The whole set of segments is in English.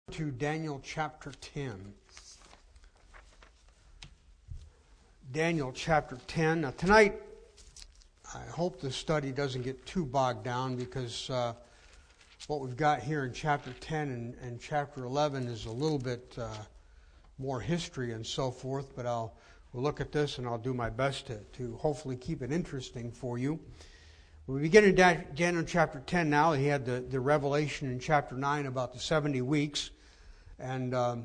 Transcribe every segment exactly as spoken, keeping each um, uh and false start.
To Daniel chapter ten. Daniel chapter ten. Now tonight, I hope the study doesn't get too bogged down because uh, what we've got here in chapter ten and, and chapter eleven is a little bit uh, more history and so forth, but I'll we'll look at this and I'll do my best to, to hopefully keep it interesting for you. We begin in Daniel chapter ten now. He had the, the revelation in chapter nine about the seventy weeks. And um,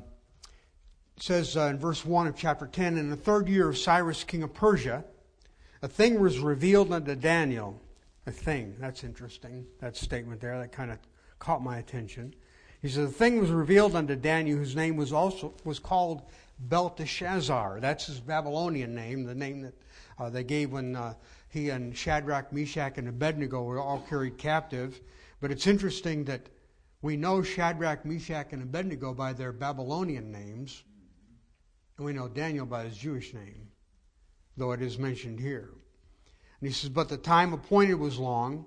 it says uh, in verse one of chapter ten, in the third year of Cyrus, king of Persia, a thing was revealed unto Daniel. A thing. That's interesting. That statement there, that kind of caught my attention. He says, the thing was revealed unto Daniel, whose name was also was called Belteshazzar. That's his Babylonian name, the name that uh, they gave when uh, he and Shadrach, Meshach, and Abednego were all carried captive. But it's interesting that we know Shadrach, Meshach, and Abednego by their Babylonian names, and we know Daniel by his Jewish name, though it is mentioned here. And he says, but the time appointed was long,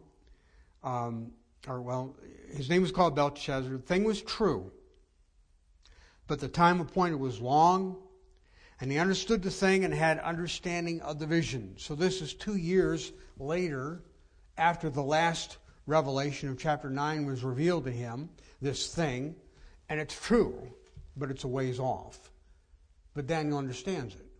um, or well, his name was called Belteshazzar. The thing was true, but the time appointed was long, and he understood the thing and had understanding of the vision. So this is two years later, after the last revelation of chapter nine was revealed to him, this thing, and it's true, but it's a ways off. But Daniel understands it.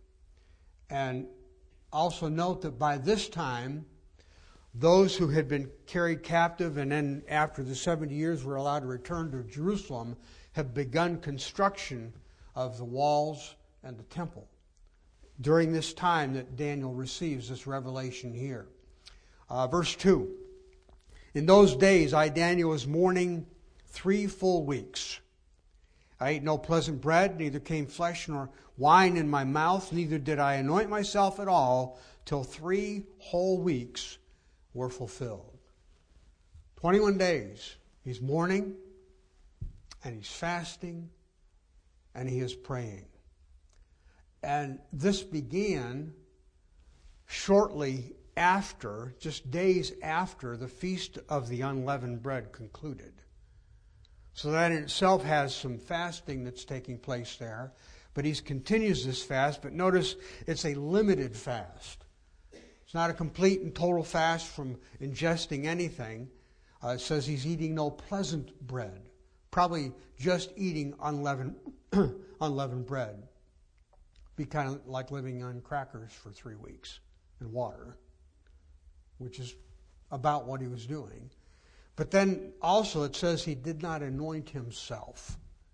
And also note that by this time, those who had been carried captive and then after the seventy years were allowed to return to Jerusalem have begun construction of the walls and the temple during this time that Daniel receives this revelation here. Uh, verse two. In those days, I, Daniel, was mourning three full weeks. I ate no pleasant bread, neither came flesh nor wine in my mouth, neither did I anoint myself at all, till three whole weeks were fulfilled. twenty-one days. He's mourning, and he's fasting, and he is praying. And this began shortly after, just days after, the Feast of the Unleavened Bread concluded. So that in itself has some fasting that's taking place there. But he continues this fast, but notice it's a limited fast. It's not a complete and total fast from ingesting anything. Uh, it says he's eating no pleasant bread. Probably just eating unleavened, unleavened bread. Be kind of like living on crackers for three weeks and water, which is about what he was doing. But then also it says he did not anoint himself.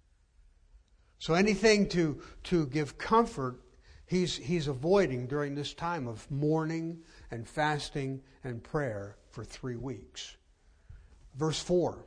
So anything to, to give comfort, he's, he's avoiding during this time of mourning and fasting and prayer for three weeks. Verse four.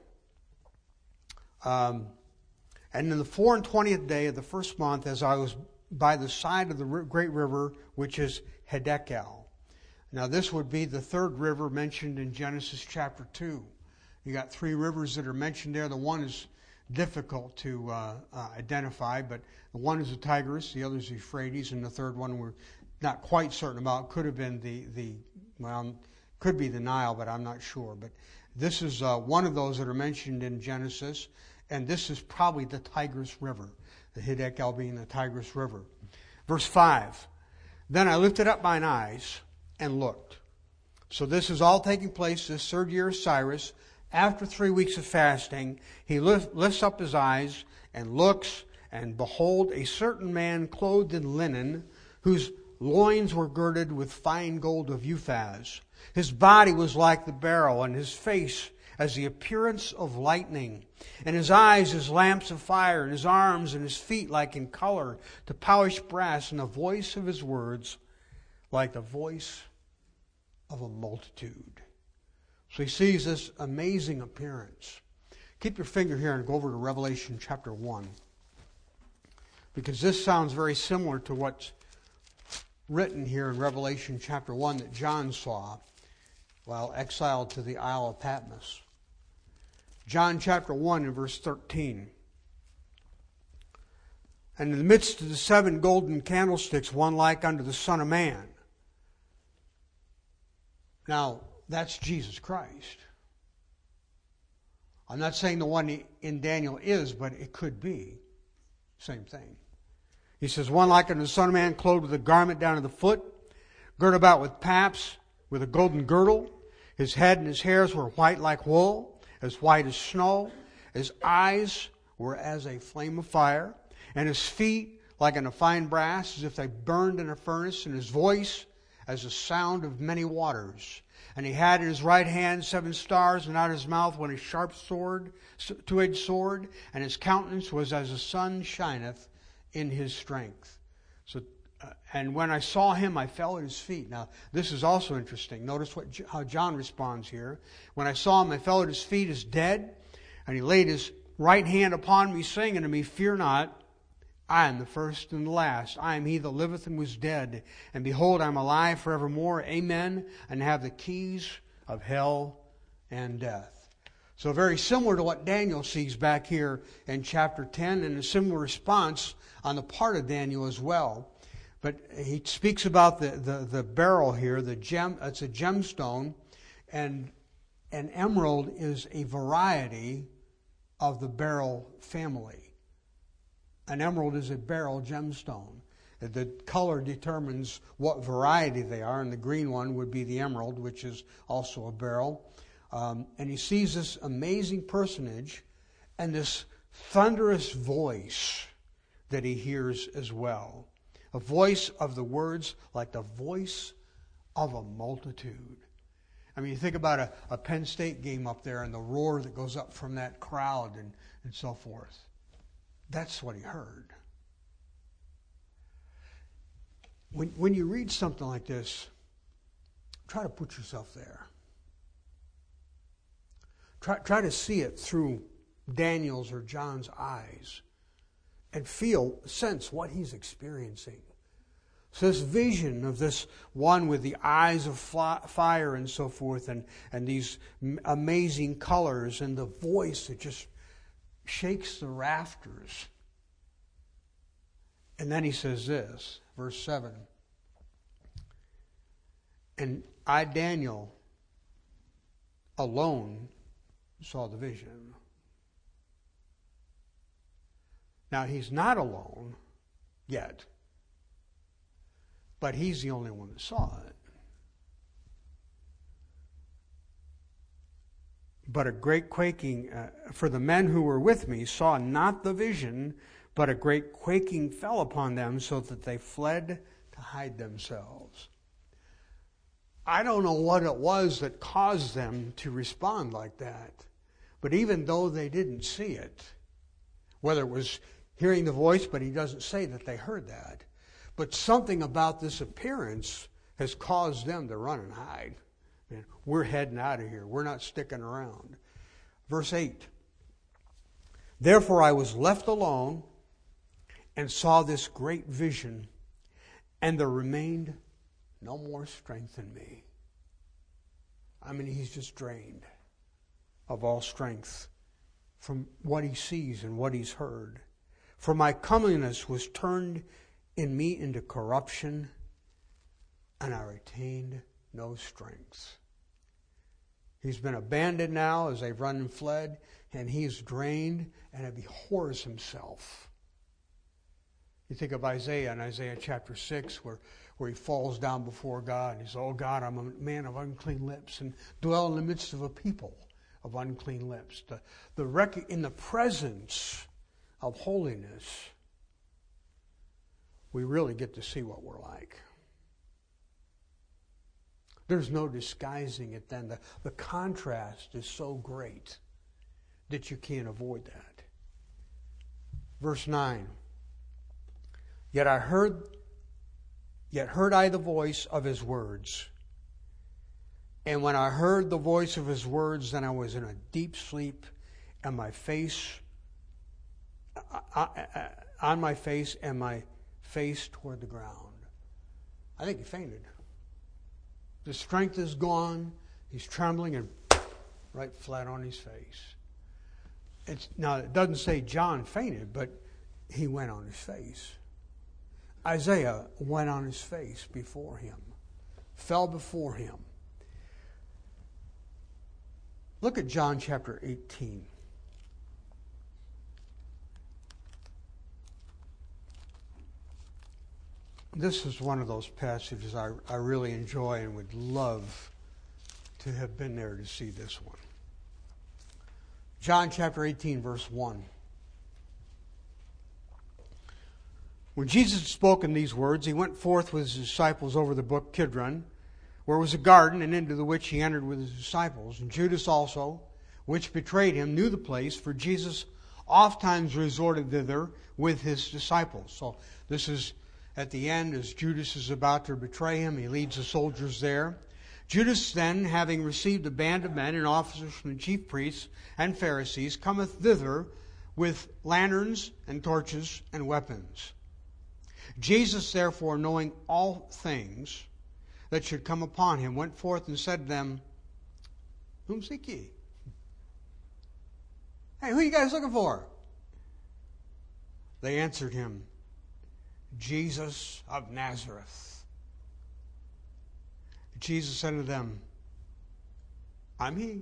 Um, and in the four and twentieth day of the first month, as I was by the side of the great river, which is Hiddekel. Now this would be the third river mentioned in Genesis chapter two. You got three rivers that are mentioned there. The one is difficult to uh, uh, identify, but the one is the Tigris, the other is the Euphrates, and the third one we're not quite certain about. Could have been the, the well, could be the Nile, but I'm not sure. But this is uh, one of those that are mentioned in Genesis, and this is probably the Tigris River, the Hiddekel being the Tigris River. Verse five, then I lifted up mine eyes and looked. So this is all taking place this third year of Cyrus. After three weeks of fasting, he lifts up his eyes and looks, and behold, a certain man clothed in linen, whose loins were girded with fine gold of Uphaz. His body was like the beryl, and his face as the appearance of lightning, and his eyes as lamps of fire, and his arms and his feet like in color to polished brass, and the voice of his words like the voice of a multitude. So he sees this amazing appearance. Keep your finger here and go over to Revelation chapter one. Because this sounds very similar to what's written here in Revelation chapter one that John saw while exiled to the Isle of Patmos. John chapter one and verse thirteen. And in the midst of the seven golden candlesticks, one like unto the Son of Man. Now, that's Jesus Christ. I'm not saying the one in Daniel is, but it could be. Same thing. He says, one like unto the Son of Man, clothed with a garment down to the foot, girt about with paps, with a golden girdle. His head and his hairs were white like wool, as white as snow. His eyes were as a flame of fire, and his feet like unto fine brass, as if they burned in a furnace, and his voice as the sound of many waters. And he had in his right hand seven stars, and out of his mouth went a sharp sword, two-edged sword, and his countenance was as the sun shineth in his strength. So, uh, and when I saw him, I fell at his feet. Now, this is also interesting. Notice what how John responds here. When I saw him, I fell at his feet as dead, and he laid his right hand upon me, saying unto me, Fear not, I am the first and the last. I am he that liveth and was dead. And behold, I am alive forevermore. Amen. And have the keys of hell and death. So very similar to what Daniel sees back here in chapter ten, and a similar response on the part of Daniel as well. But he speaks about the, the, the beryl here, the gem, it's a gemstone, and an emerald is a variety of the beryl family. An emerald is a beryl gemstone. The color determines what variety they are, and the green one would be the emerald, which is also a beryl. Um, and he sees this amazing personage and this thunderous voice that he hears as well. A voice of the words like the voice of a multitude. I mean, you think about a, a Penn State game up there and the roar that goes up from that crowd and, and so forth. That's what he heard. When, when you read something like this, try to put yourself there. Try, try to see it through Daniel's or John's eyes and feel, sense what he's experiencing. So this vision of this one with the eyes of fire and so forth, and, and these amazing colors and the voice that just shakes the rafters. And then he says this, verse seven. And I, Daniel, alone saw the vision. Now, he's not alone yet, but he's the only one that saw it. But a great quaking, uh, for the men who were with me saw not the vision, but a great quaking fell upon them, so that they fled to hide themselves. I don't know what it was that caused them to respond like that. But even though they didn't see it, whether it was hearing the voice, but he doesn't say that they heard that, but something about this appearance has caused them to run and hide. Man, we're heading out of here. We're not sticking around. Verse eight. Therefore I was left alone and saw this great vision, and there remained no more strength in me. I mean, he's just drained of all strength from what he sees and what he's heard. For my comeliness was turned in me into corruption, and I retained no strength. He's been abandoned now as they've run and fled, and he's drained and abhors himself. You think of Isaiah in Isaiah chapter six, where, where he falls down before God. And he says, oh God, I'm a man of unclean lips and dwell in the midst of a people of unclean lips. The, the rec- in the presence of holiness, we really get to see what we're like. There's no disguising it then. The, the contrast is so great that you can't avoid that. Verse nine. Yet I heard, yet heard I the voice of his words. And when I heard the voice of his words, then I was in a deep sleep, and my face, I, I, on my face, and my face toward the ground. I think he fainted. The strength is gone. He's trembling and right flat on his face. It's, now, it doesn't say John fainted, but he went on his face. Isaiah went on his face before him, fell before him. Look at John chapter eighteen. This is one of those passages I, I really enjoy and would love to have been there to see this one. John chapter eighteen, verse one. When Jesus had spoken these words, he went forth with his disciples over the brook Kidron, where was a garden, and into the which he entered with his disciples. And Judas also, which betrayed him, knew the place, for Jesus oftentimes resorted thither with his disciples. So this is at the end, as Judas is about to betray him, he leads the soldiers there. Judas then, having received a band of men and officers from the chief priests and Pharisees, cometh thither with lanterns and torches and weapons. Jesus, therefore, knowing all things that should come upon him, went forth and said to them, Whom seek ye? Hey, who are you guys looking for? They answered him, Jesus of Nazareth. Jesus said to them, I'm he.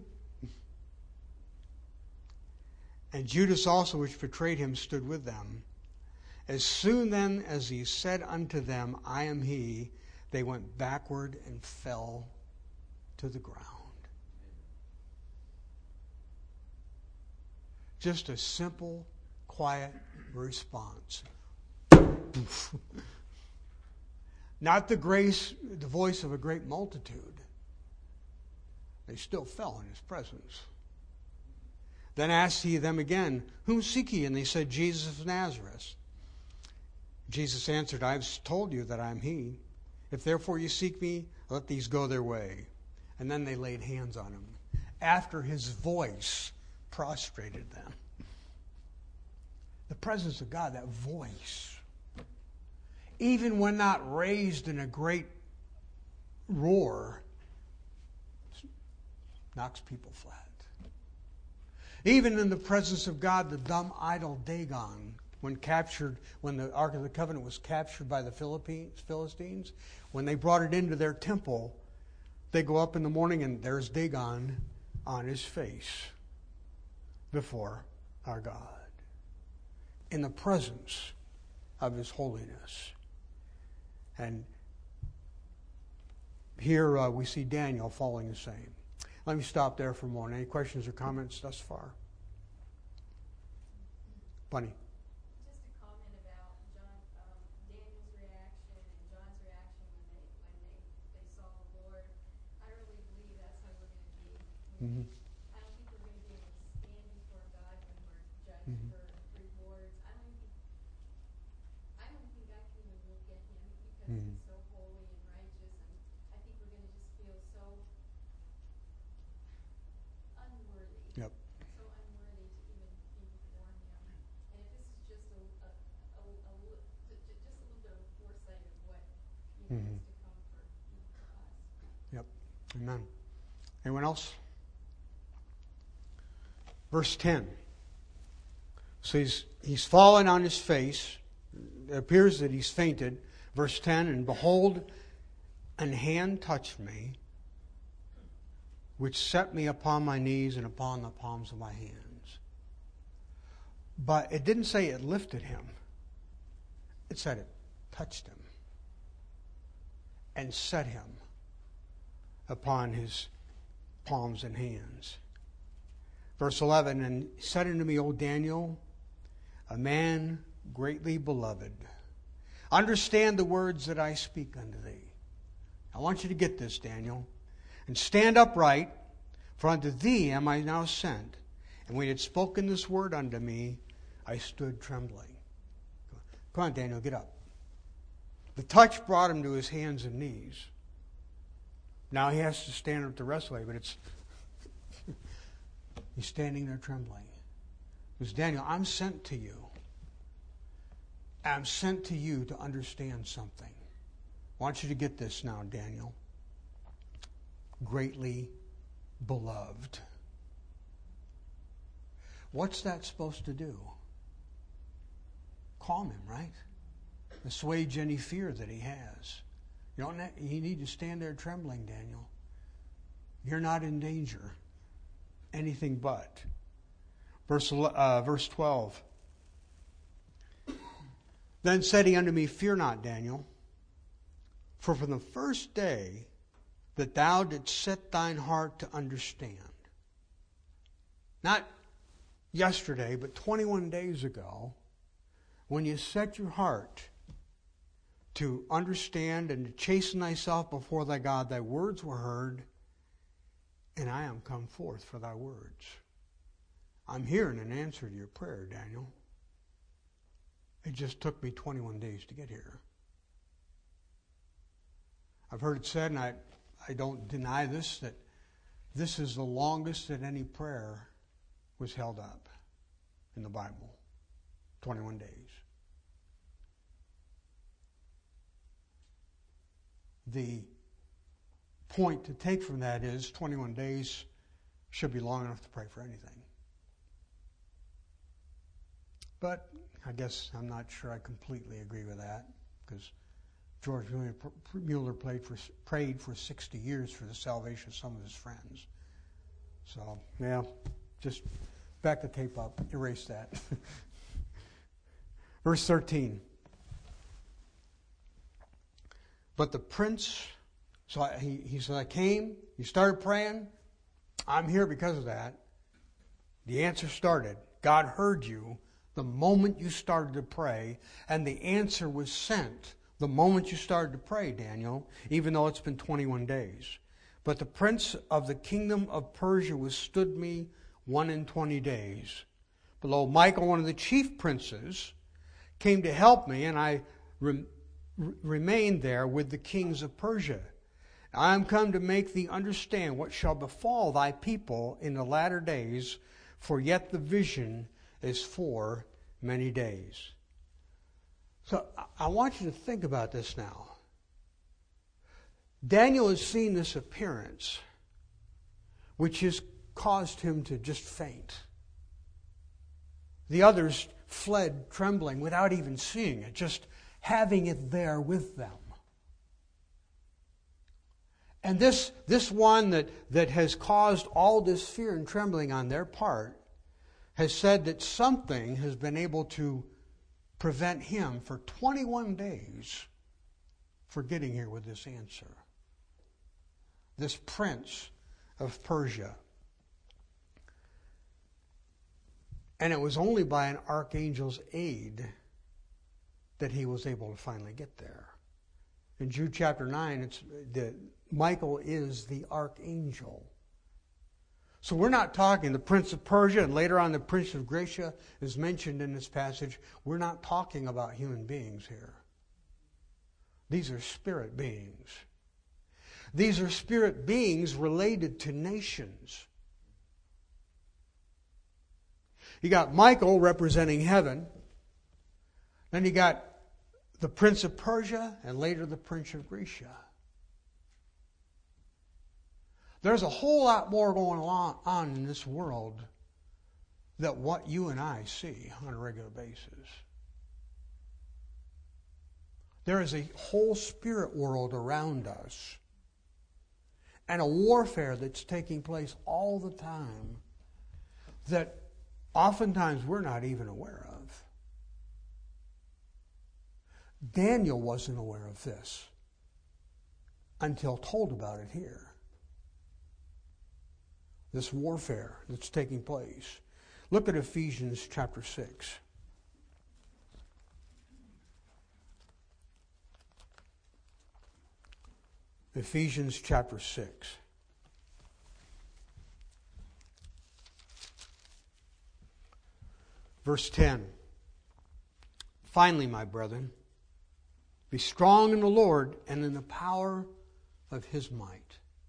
And Judas also, which betrayed him, stood with them. As soon then as he said unto them, I am he, they went backward and fell to the ground. Just a simple, quiet response. Not the grace, the voice of a great multitude. They still fell in his presence. Then asked he them again, Whom seek ye? And they said, Jesus of Nazareth. Jesus answered, I have told you that I am he. If therefore you seek me, let these go their way. And then they laid hands on him. After his voice prostrated them. The presence of God, that voice, even when not raised in a great roar, knocks people flat. Even in the presence of God, the dumb idol Dagon, when captured, when the Ark of the Covenant was captured by the Philistines, when they brought it into their temple, they go up in the morning and there's Dagon on his face before our God, in the presence of his holiness. And here uh, we see Daniel following the same. Let me stop there for a moment. Any questions or comments thus far? Bunny. Just a comment about John, um, Daniel's reaction and John's reaction when they when they, they saw the Lord. I really believe that's how we're going to be. Mm-hmm. I don't think we're going to be able to stand before God when we're judged Mm-hmm. for rewards. I don't think I don't think I can even look at him because Mm-hmm. he's so holy and righteous, and I think we're going to just feel so unworthy. Yep. So unworthy to even be before him. And if this is just a, a, a, a, li- ju- ju- just a little bit of foresight of what you know, Mhm. is to come for, you know, for us. Yep. Amen. Anyone else? Verse ten. So he's, he's fallen on his face. It appears that he's fainted. Verse ten, and behold, an hand touched me, which set me upon my knees and upon the palms of my hands. But it didn't say it lifted him. It said it touched him and set him upon his palms and hands. Verse eleven, and he said unto me, O Daniel, a man greatly beloved, understand the words that I speak unto thee. I want you to get this, Daniel. And stand upright, for unto thee am I now sent. And when he had spoken this word unto me, I stood trembling. Come on, Daniel, get up. The touch brought him to his hands and knees. Now he has to stand up the rest of the way, but it's he's standing there trembling. Because Daniel, I'm sent to you. I'm sent to you to understand something. I want you to get this now, Daniel. Greatly beloved. What's that supposed to do? Calm him, right? Assuage any fear that he has. You don't you need to stand there trembling, Daniel. You're not in danger. Anything but. Verse, uh, verse twelve. Then said he unto me, Fear not, Daniel, For from the first day that thou didst set thine heart to understand, not yesterday, but twenty-one days ago, when you set your heart to understand and to chasten thyself before thy God, thy words were heard, and I am come forth for thy words. I'm hearing an answer to your prayer, Daniel. It just took me twenty-one days to get here. I've heard it said, and I, I don't deny this, that this is the longest that any prayer was held up in the Bible. twenty-one days. The point to take from that is twenty-one days should be long enough to pray for anything. But I guess I'm not sure I completely agree with that, because George Mueller prayed for, prayed for sixty years for the salvation of some of his friends. So, yeah, just back the tape up, erase that. Verse thirteen. But the prince, so I, he, he said, I came, you started praying, I'm here because of that. The answer started. God heard you the moment you started to pray, and the answer was sent the moment you started to pray, Daniel, even though it's been twenty-one days. But the prince of the kingdom of Persia withstood me one and twenty days. Below, Michael, one of the chief princes, came to help me, and I re- remained there with the kings of Persia. I am come to make thee understand what shall befall thy people in the latter days, for yet the vision is for many days. So I want you to think about this now. Daniel has seen this appearance, which has caused him to just faint. The others fled trembling without even seeing it, just having it there with them. And this, this one that, that has caused all this fear and trembling on their part has said that something has been able to prevent him for twenty-one days for getting here with this answer. This prince of Persia. And it was only by an archangel's aid that he was able to finally get there. In Jude chapter nine, it's the Michael is the archangel. So we're not talking the prince of Persia, and later on the prince of Grecia is mentioned in this passage. We're not talking about human beings here. These are spirit beings. These are spirit beings related to nations. You got Michael representing heaven. Then you got the prince of Persia, and later the prince of Grecia. There's a whole lot more going on in this world than what you and I see on a regular basis. There is a whole spirit world around us, and a warfare that's taking place all the time that oftentimes we're not even aware of. Daniel wasn't aware of this until told about it here. This warfare that's taking place. Look at Ephesians chapter six. Ephesians chapter six. Verse ten. Finally, my brethren, be strong in the Lord and in the power of His might.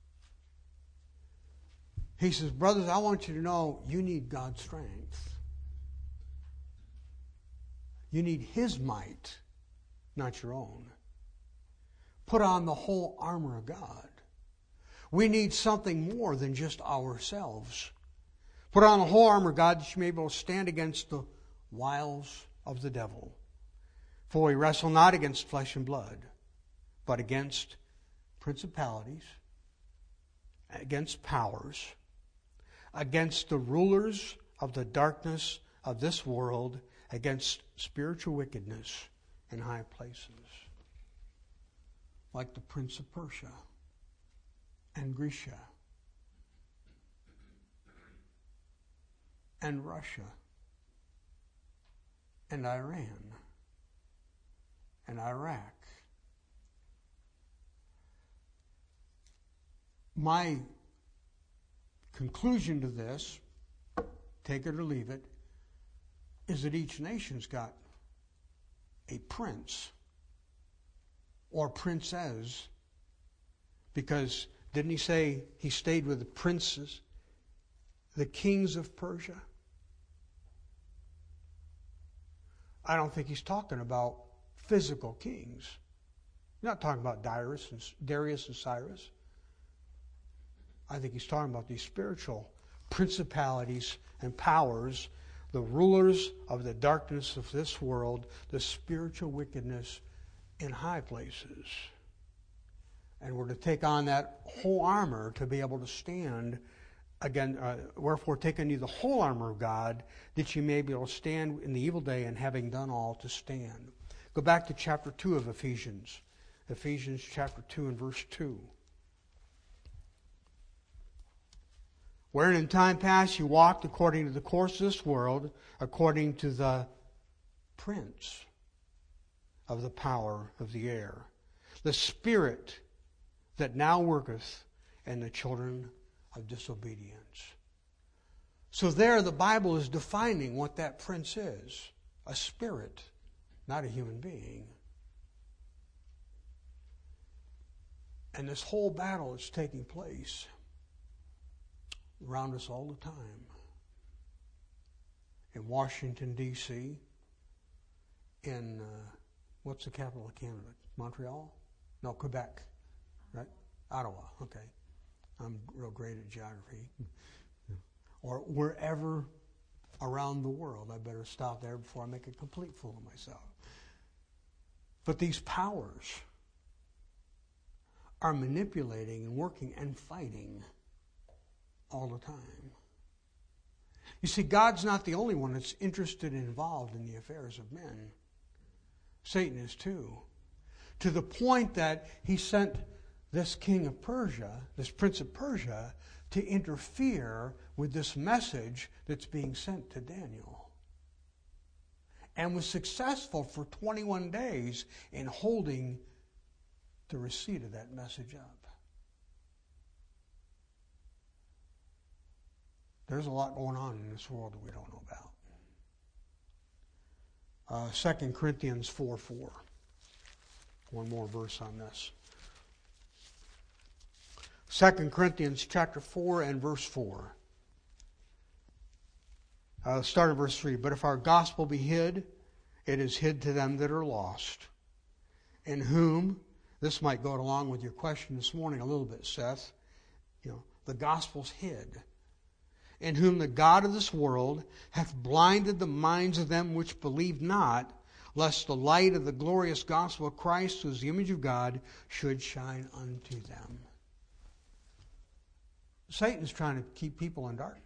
He says, brothers, I want you to know you need God's strength. You need His might, not your own. Put on the whole armor of God. We need something more than just ourselves. Put on the whole armor of God that you may be able to stand against the wiles of the devil. For we wrestle not against flesh and blood, but against principalities, against powers, against the rulers of the darkness of this world, against spiritual wickedness in high places. like the Prince of Persia and Grecia and Russia and Iran and Iraq. My conclusion to this, take it or leave it, is that each nation's got a prince or princess, because didn't he say he stayed with the princes, the kings of Persia? I don't think he's talking about physical kings. He's not talking about Darius and, Darius and Cyrus. I think he's talking about these spiritual principalities and powers, the rulers of the darkness of this world, the spiritual wickedness in high places. And we're to take on that whole armor to be able to stand again. Uh, Wherefore take unto you the whole armor of God, that you may be able to stand in the evil day, and having done all, to stand. Go back to chapter two of Ephesians. Ephesians chapter two and verse two. Wherein in time past you walked according to the course of this world, according to the prince of the power of the air, the spirit that now worketh in the children of disobedience. So there the Bible is defining what that prince is. A spirit, not a human being. And this whole battle is taking place around us all the time. In Washington, D C, in, uh, what's the capital of Canada? Montreal? No, Quebec, right? Ottawa, okay. I'm real great at geography. Or wherever around the world. I better stop there before I make a complete fool of myself. But these powers are manipulating and working and fighting all the time. You see, God's not the only one that's interested and involved in the affairs of men. Satan is too. To the point that he sent this king of Persia, this prince of Persia, to interfere with this message that's being sent to Daniel. And was successful for twenty-one days in holding the receipt of that message up. There's a lot going on in this world that we don't know about. Uh, Second Corinthians four four. One more verse on this. Second Corinthians chapter four and verse four. Uh, start at verse three. But if our gospel be hid, it is hid to them that are lost, in whom, this might go along with your question this morning a little bit, Seth, you know, the gospel's hid, in whom the God of this world hath blinded the minds of them which believe not, lest the light of the glorious gospel of Christ, who is the image of God, should shine unto them. Satan's trying to keep people in darkness.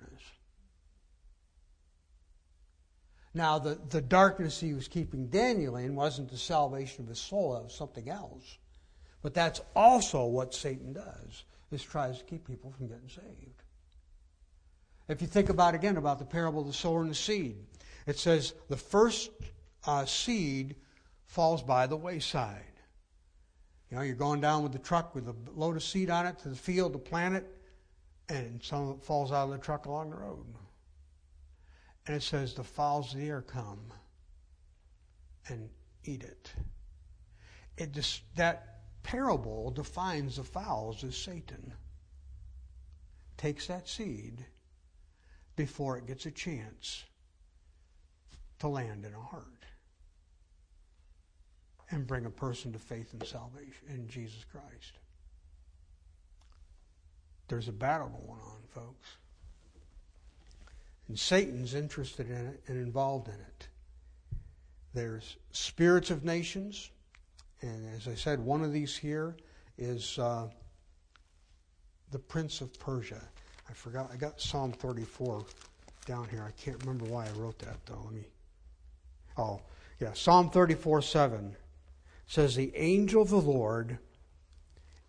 Now, the, the darkness he was keeping Daniel in wasn't the salvation of his soul, it was something else. But that's also what Satan does, is tries to keep people from getting saved. If you think about, again, about the parable of the sower and the seed, it says the first uh, seed falls by the wayside. You know, you're going down with the truck with a load of seed on it to the field to plant it, and some of it falls out of the truck along the road. And it says the fowls of the air come and eat it. It just, that parable defines the fowls as Satan. Takes that seed before it gets a chance to land in a heart and bring a person to faith and salvation in Jesus Christ. There's a battle going on, folks. And Satan's interested in it and involved in it. There's spirits of nations, and as I said, one of these here is uh, the Prince of Persia. I forgot, I got Psalm thirty-four down here. I can't remember why I wrote that, though. Let me, oh, yeah, Psalm thirty-four seven says, the angel of the Lord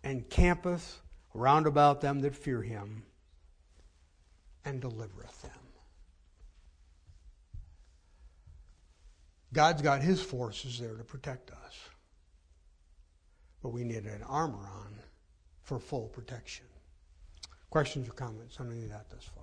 and campeth round about them that fear him, and delivereth them. God's got his forces there to protect us. But we need an armor on for full protection. Questions or comments on any of that thus far?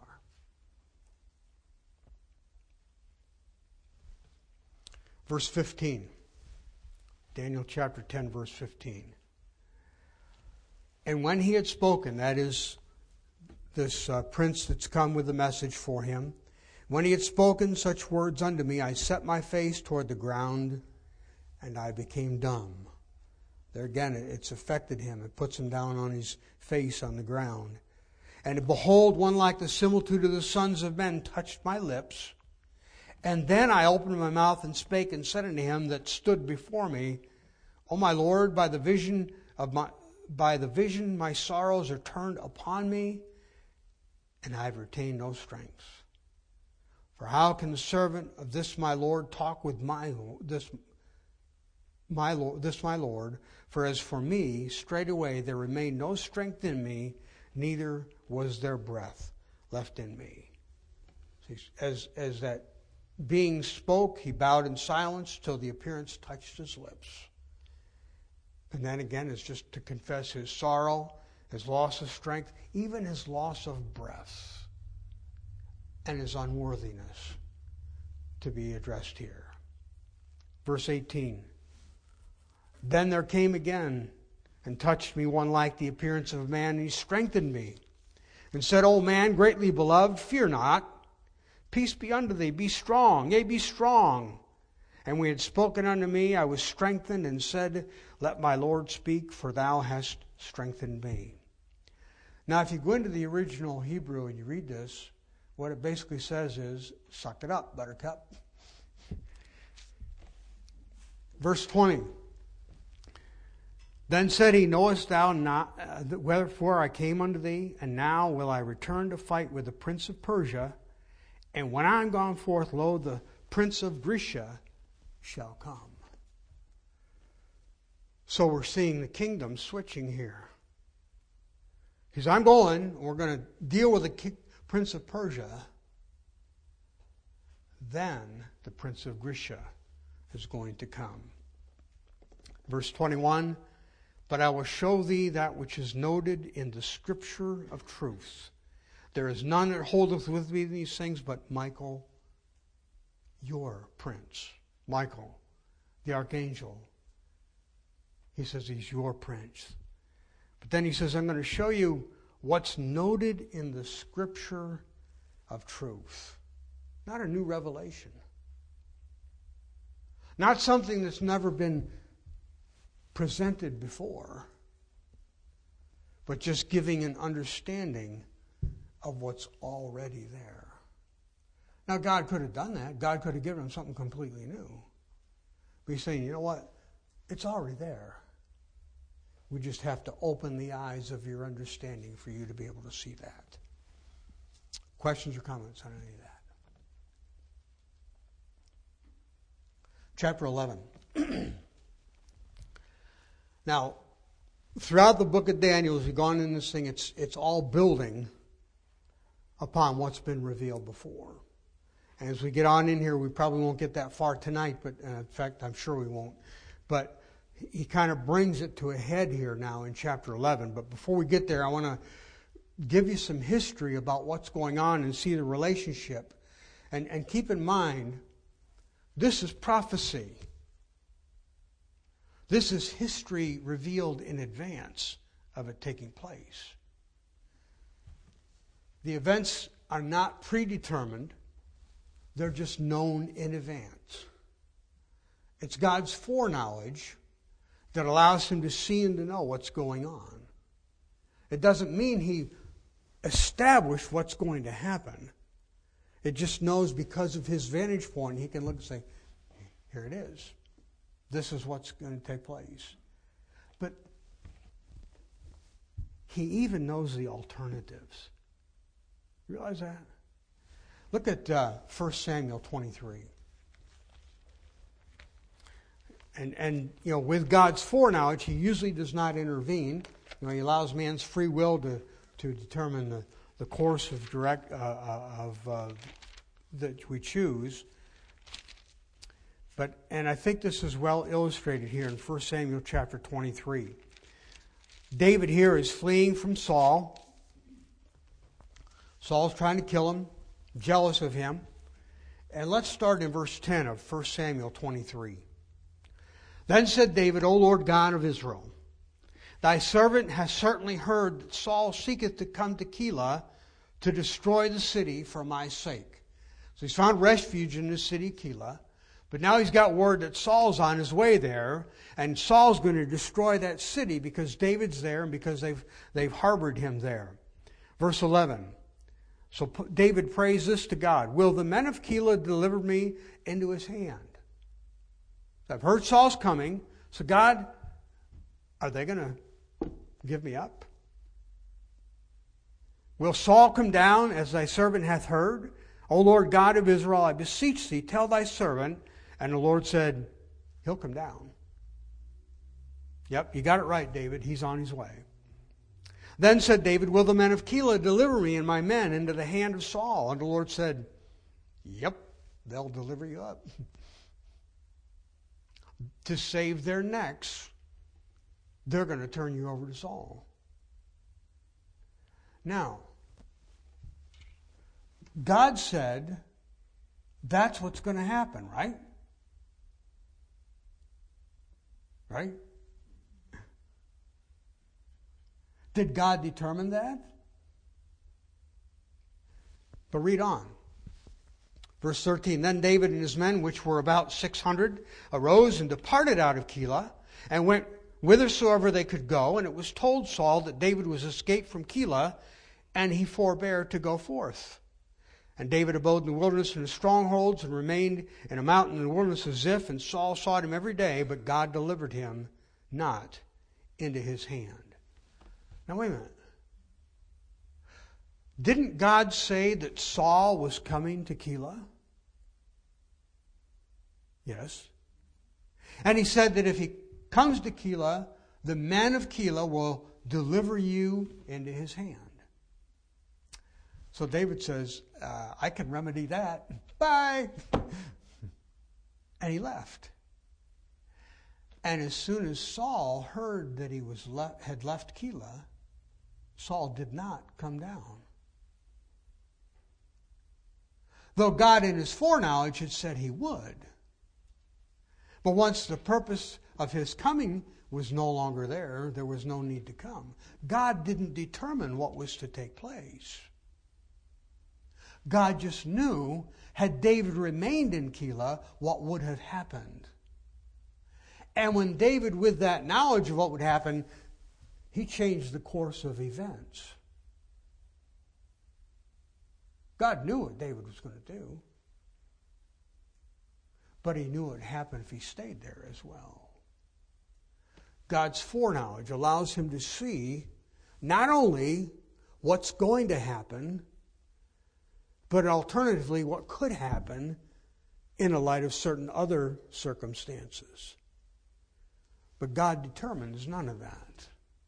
Verse fifteen. Daniel chapter ten, verse fifteen. And when he had spoken, that is this uh, prince that's come with the message for him, when he had spoken such words unto me, I set my face toward the ground, and I became dumb. There again, it's affected him. It puts him down on his face on the ground. And behold, one like the similitude of the sons of men touched my lips. And then I opened my mouth and spake and said unto him that stood before me, O my Lord, by the vision of my by the vision my sorrows are turned upon me, and I have retained no strength. For how can the servant of this my Lord talk with my this my Lord this my Lord? For as for me, straightway there remained no strength in me, neither was there breath left in me. See, as as that being spoke, he bowed in silence till the appearance touched his lips. And then again, it's just to confess his sorrow, his loss of strength, even his loss of breath, and his unworthiness to be addressed here. Verse eighteen. Then there came again and touched me one like the appearance of a man, and he strengthened me, and said, O man, greatly beloved, fear not. Peace be unto thee, be strong, yea, be strong. And when he had spoken unto me, I was strengthened, and said, Let my Lord speak, for thou hast strengthened me. Now, if you go into the original Hebrew and you read this, what it basically says is, suck it up, buttercup. Verse twenty. Then said he, Knowest thou not uh, wherefore I came unto thee? And now will I return to fight with the prince of Persia. And when I am gone forth, lo, the prince of Grecia shall come. So we're seeing the kingdom switching here. He says, I'm going, we're going to deal with the prince of Persia. Then the prince of Grecia is going to come. Verse twenty-one, But I will show thee that which is noted in the scripture of truth. There is none that holdeth with me these things but Michael, your prince. Michael, the archangel. He says he's your prince. But then he says, I'm going to show you what's noted in the scripture of truth. Not a new revelation. Not something that's never been presented before. But just giving an understanding of what's already there. Now, God could have done that. God could have given him something completely new. But he's saying, you know what? It's already there. We just have to open the eyes of your understanding for you to be able to see that. Questions or comments on any of that? Chapter eleven. Now, throughout the book of Daniel, as we've gone in this thing, it's, it's all building upon what's been revealed before. And as we get on in here, we probably won't get that far tonight, but uh, in fact, I'm sure we won't. But he kind of brings it to a head here now in chapter eleven. But before we get there, I want to give you some history about what's going on and see the relationship. And, and keep in mind, this is prophecy. This is history revealed in advance of it taking place. The events are not predetermined. They're just known in advance. It's God's foreknowledge that allows him to see and to know what's going on. It doesn't mean he established what's going to happen. It just knows because of his vantage point, he can look and say, here it is. This is what's going to take place. But he even knows the alternatives. Realize that? Look at uh, First Samuel twenty-three. And, and, you know, with God's foreknowledge, he usually does not intervene. You know, he allows man's free will to, to determine the, the course of direct uh, uh, of uh, that we choose. But and I think this is well illustrated here in First Samuel chapter twenty-three. David here is fleeing from Saul. Saul's trying to kill him, jealous of him. And let's start in verse ten of First Samuel twenty-three. Then said David, O Lord God of Israel, thy servant has certainly heard that Saul seeketh to come to Keilah to destroy the city for my sake. So he's found refuge in the city Keilah. But now he's got word that Saul's on his way there, and Saul's going to destroy that city because David's there and because they've they've harbored him there. Verse eleven. So David prays this to God. Will the men of Keilah deliver me into his hand? I've heard Saul's coming. So God, are they going to give me up? Will Saul come down as thy servant hath heard? O Lord God of Israel, I beseech thee, tell thy servant. And the Lord said, he'll come down. Yep, you got it right, David. He's on his way. Then said David, will the men of Keilah deliver me and my men into the hand of Saul? And the Lord said, yep, they'll deliver you up. To save their necks, they're going to turn you over to Saul. Now, God said that's what's going to happen, right? Right? Did God determine that? But read on. Verse thirteen, Then David and his men, which were about six hundred, arose and departed out of Keilah, and went whithersoever they could go. And it was told Saul that David was escaped from Keilah, and he forbare to go forth. And David abode in the wilderness in the strongholds, and remained in a mountain in the wilderness of Ziph. And Saul sought him every day, but God delivered him not into his hand. Now wait a minute. Didn't God say that Saul was coming to Keilah? Yes. And he said that if he comes to Keilah, the men of Keilah will deliver you into his hand. So David says, uh, I can remedy that. Bye. And he left. And as soon as Saul heard that he was le- had left Keilah, Saul did not come down. Though God in his foreknowledge had said he would. But once the purpose of his coming was no longer there, there was no need to come. God didn't determine what was to take place. God just knew, had David remained in Keilah, what would have happened. And when David, with that knowledge of what would happen, he changed the course of events. God knew what David was going to do. But he knew it would happen if he stayed there as well. God's foreknowledge allows him to see not only what's going to happen, but alternatively what could happen in the light of certain other circumstances. But God determines none of that.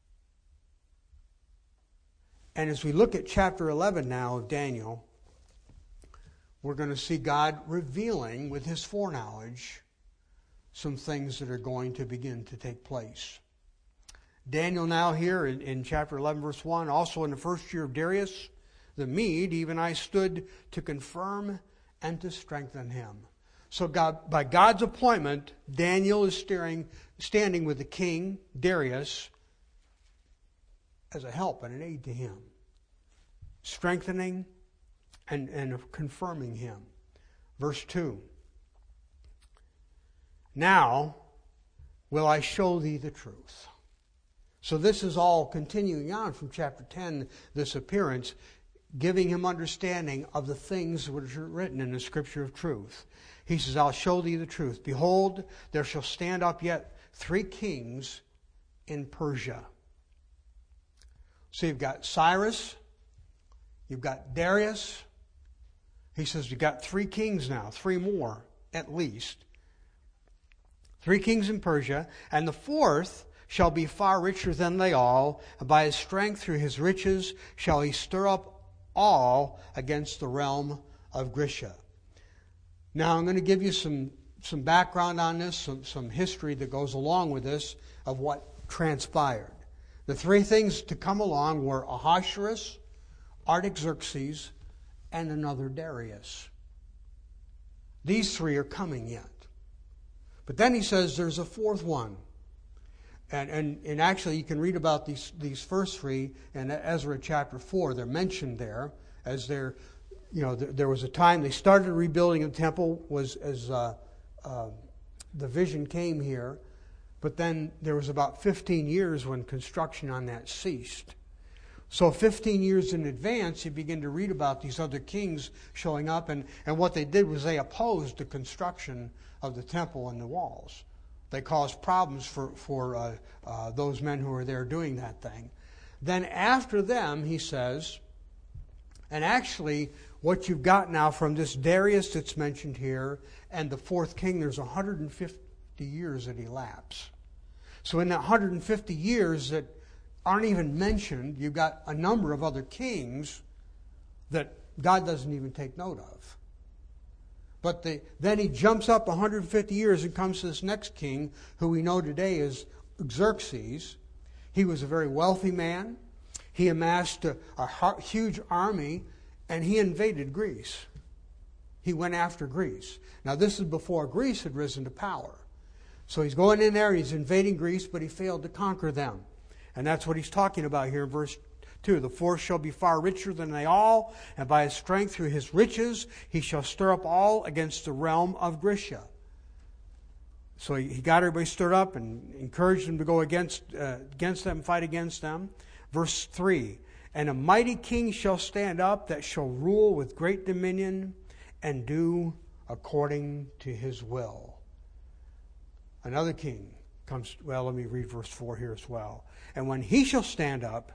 And as we look at chapter eleven now of Daniel, we're going to see God revealing with his foreknowledge some things that are going to begin to take place. Daniel now here in, in chapter eleven verse one, also in the first year of Darius the Mede, even I stood to confirm and to strengthen him. So God, by God's appointment, Daniel is steering, standing with the king, Darius, as a help and an aid to him, strengthening and, and confirming him. Verse two. Now will I show thee the truth. So this is all continuing on from chapter ten, this appearance, giving him understanding of the things which are written in the scripture of truth. He says, I'll show thee the truth. Behold, there shall stand up yet three kings in Persia. So you've got Cyrus, you've got Darius. He says you've got three kings now, three more at least. Three kings in Persia, and the fourth shall be far richer than they all, and by his strength through his riches shall he stir up all against the realm of Grisha. Now I'm going to give you some, some background on this, some, some history that goes along with this of what transpired. The three things to come along were Ahasuerus, Artaxerxes, and another Darius. These three are coming yet. But then he says there's a fourth one. And, and, and actually you can read about these, these first three in Ezra chapter four. They're mentioned there as they're, you know, there, there was a time they started rebuilding the temple was as uh, uh, the vision came here. But then there was about fifteen years when construction on that ceased. So fifteen years in advance, you begin to read about these other kings showing up. And, and what they did was they opposed the construction of the temple and the walls. They caused problems for, for uh, uh, those men who were there doing that thing. Then after them, he says, and actually what you've got now from this Darius that's mentioned here and the fourth king, there's one hundred fifty years that elapse. So in that one hundred fifty years that aren't even mentioned, you've got a number of other kings that God doesn't even take note of. But the, then he jumps up one hundred fifty years and comes to this next king, who we know today is Xerxes. He was a very wealthy man. He amassed a, a huge army, and he invaded Greece. He went after Greece. Now this is before Greece had risen to power. So he's going in there, he's invading Greece, but he failed to conquer them. And that's what he's talking about here in verse two. The fourth shall be far richer than they all, and by his strength through his riches he shall stir up all against the realm of Grisha. So he got everybody stirred up and encouraged them to go against, uh, against them, fight against them. Verse three, and a mighty king shall stand up that shall rule with great dominion and do according to his will. Another king comes, well, let me read verse four here as well. And when he shall stand up,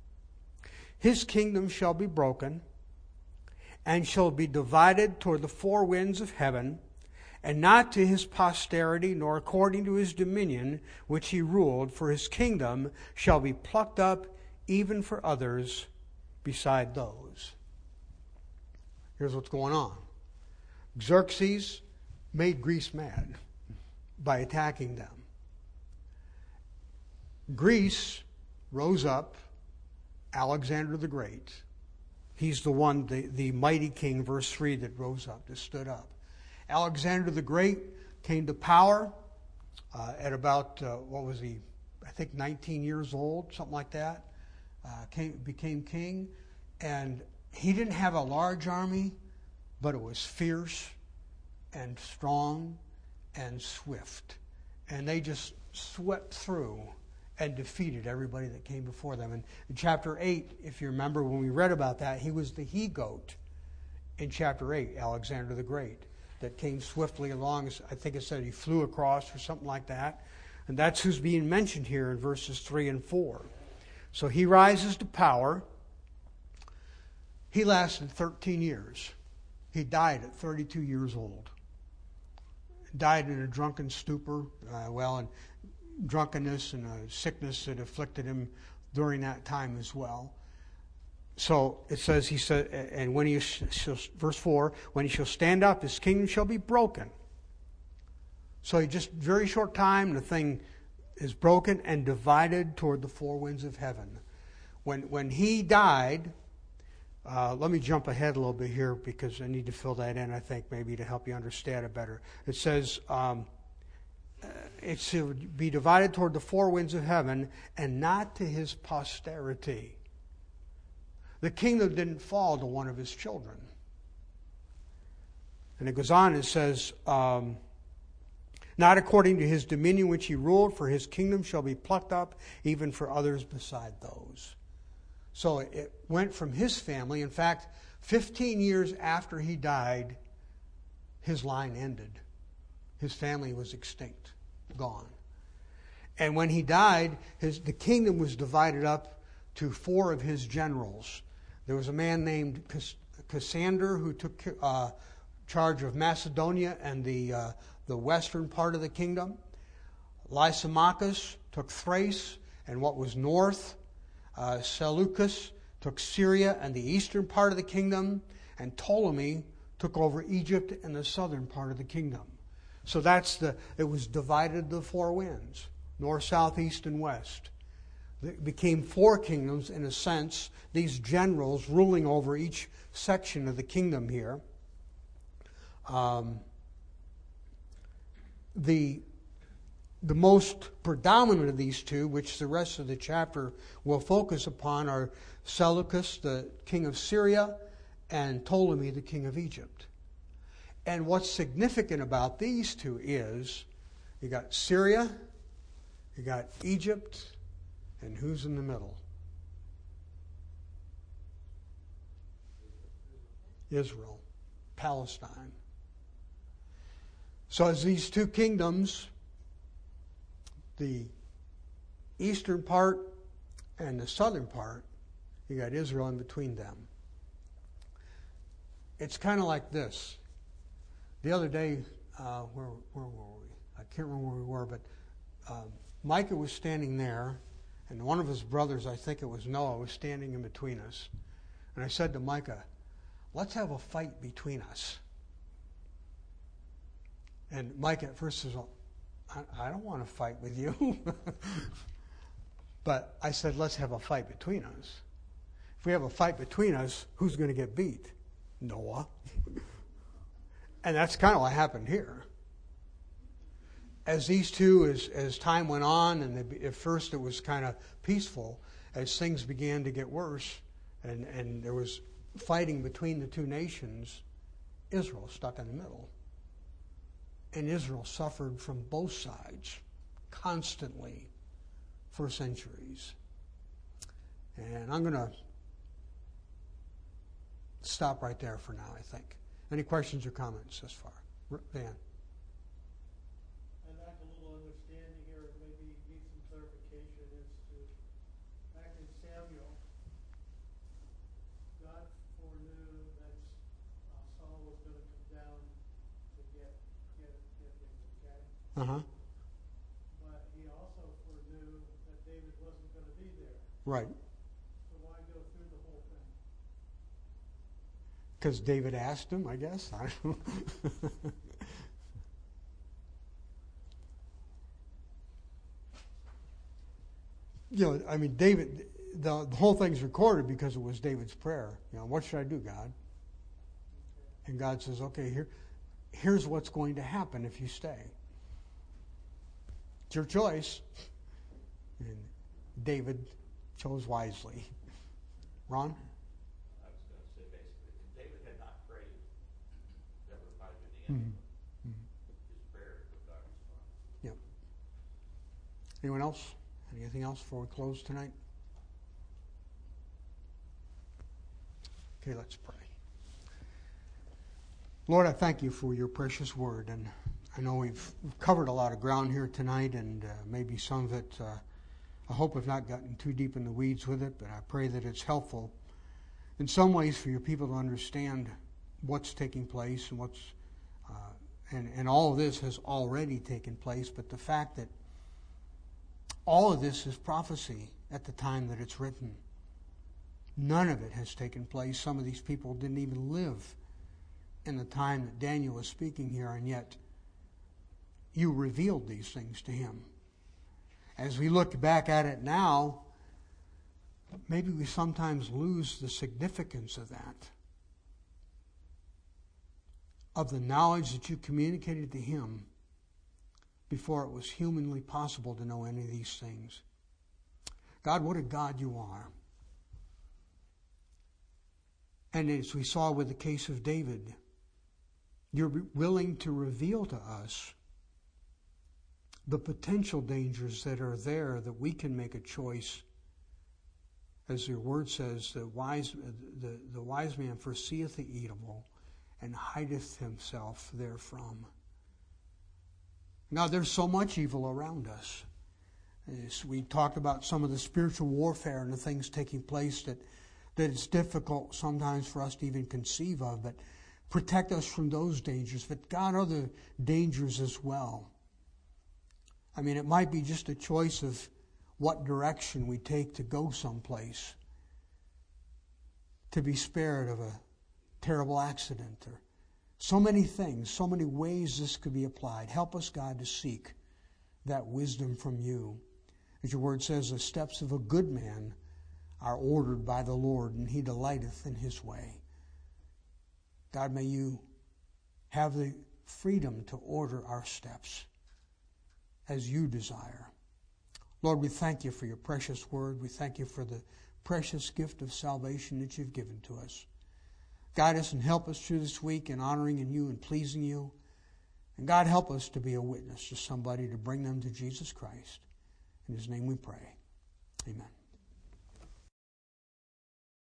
his kingdom shall be broken, and shall be divided toward the four winds of heaven, and not to his posterity, nor according to his dominion, which he ruled, for his kingdom shall be plucked up even for others beside those. Here's what's going on. Xerxes made Greece mad by attacking them. Greece rose up, Alexander the Great. He's the one, the, the mighty king, verse three, that rose up, that stood up. Alexander the Great came to power uh, at about, uh, what was he, I think nineteen years old, something like that. Uh, came, became king. And he didn't have a large army, but it was fierce and strong and swift. And they just swept through and defeated everybody that came before them. And in chapter eight, if you remember when we read about that, he was the he-goat in chapter eight, Alexander the Great, that came swiftly along. I think it said he flew across or something like that. And that's who's being mentioned here in verses three and four. So he rises to power. He lasted thirteen years. He died at thirty-two years old. Died in a drunken stupor, uh, well, and drunkenness and a sickness that afflicted him during that time as well. So it says, he said, and when he shall, verse four, when he shall stand up, his kingdom shall be broken. So he just very short time, the thing is broken and divided toward the four winds of heaven. When when he died, uh, let me jump ahead a little bit here because I need to fill that in, I think, maybe to help you understand it better. It says, um, it shall be divided toward the four winds of heaven and not to his posterity. The kingdom didn't fall to one of his children. And it goes on and says, um, not according to his dominion which he ruled, for his kingdom shall be plucked up even for others beside those. So it went from his family. In fact, fifteen years after he died, his line ended. His family was extinct, gone. And when he died, his, the kingdom was divided up to four of his generals. There was a man named Cassander who took uh, charge of Macedonia and the uh, the western part of the kingdom. Lysimachus took Thrace and what was north. Uh, Seleucus took Syria and the eastern part of the kingdom. And Ptolemy took over Egypt and the southern part of the kingdom. So that's the, it was divided to the four winds, north, south, east, and west. It became four kingdoms in a sense, these generals ruling over each section of the kingdom here. Um, the, the most predominant of these two, which the rest of the chapter will focus upon, are Seleucus, the king of Syria, and Ptolemy, the king of Egypt. And what's significant about these two is you got Syria, you got Egypt, and who's in the middle? Israel, Palestine. So as these two kingdoms, the eastern part and the southern part, you got Israel in between them. It's kind of like this. The other day, uh, where, where were we? I can't remember where we were, but um, Micah was standing there, and one of his brothers, I think it was Noah, was standing in between us. And I said to Micah, let's have a fight between us. And Micah at first says, well, I, I don't want to fight with you. But I said, let's have a fight between us. If we have a fight between us, who's going to get beat? Noah. And that's kind of what happened here. As these two, as, as time went on, and they, at first it was kind of peaceful, as things began to get worse, and, and there was fighting between the two nations, Israel stuck in the middle. And Israel suffered from both sides constantly for centuries. And I'm going to stop right there for now, I think. Any questions or comments thus far? Dan? I'd like a little understanding here, maybe need some clarification as to, back in Samuel, God foreknew that uh, Saul was going to come down to get, get, get him, okay? Uh-huh. But he also foreknew that David wasn't going to be there. Right. So why go through the whole thing? Because David asked him, I guess. I don't know. You know, I mean, David, the, the whole thing's recorded because it was David's prayer. You know, what should I do, God? And God says, okay, here, here's what's going to happen if you stay. It's your choice. And David chose wisely. Ron? I was going to say basically, if David had not prayed, that would have probably been the end Mm-hmm. of his prayer with God responded. Yep. Anyone else? Anything else before we close tonight? Okay, let's pray. Lord, I thank you for your precious word, and I know we've covered a lot of ground here tonight, and uh, maybe some of it, uh, I hope I've not gotten too deep in the weeds with it, but I pray that it's helpful in some ways for your people to understand what's taking place and what's, uh, and, and all of this has already taken place, but the fact that all of this is prophecy at the time that it's written. None of it has taken place. Some of these people didn't even live in the time that Daniel was speaking here, and yet you revealed these things to him. As we look back at it now, maybe we sometimes lose the significance of that, of the knowledge that you communicated to him before it was humanly possible to know any of these things. God, what a God you are. And as we saw with the case of David, you're willing to reveal to us the potential dangers that are there, that we can make a choice. As your word says, the wise, the, the wise man foreseeth the evil and hideth himself therefrom. Now, there's so much evil around us. As we talked about some of the spiritual warfare and the things taking place that, that it's difficult sometimes for us to even conceive of, but protect us from those dangers. But God, other dangers as well. I mean, it might be just a choice of what direction we take to go someplace, to be spared of a terrible accident, or so many things, so many ways this could be applied. Help us, God, to seek that wisdom from you. As your word says, the steps of a good man are ordered by the Lord, and he delighteth in his way. God, may you have the freedom to order our steps as you desire. Lord, we thank you for your precious word. We thank you for the precious gift of salvation that you've given to us. Guide us and help us through this week in honoring in you and pleasing you. And God, help us to be a witness to somebody, to bring them to Jesus Christ. In his name we pray. Amen.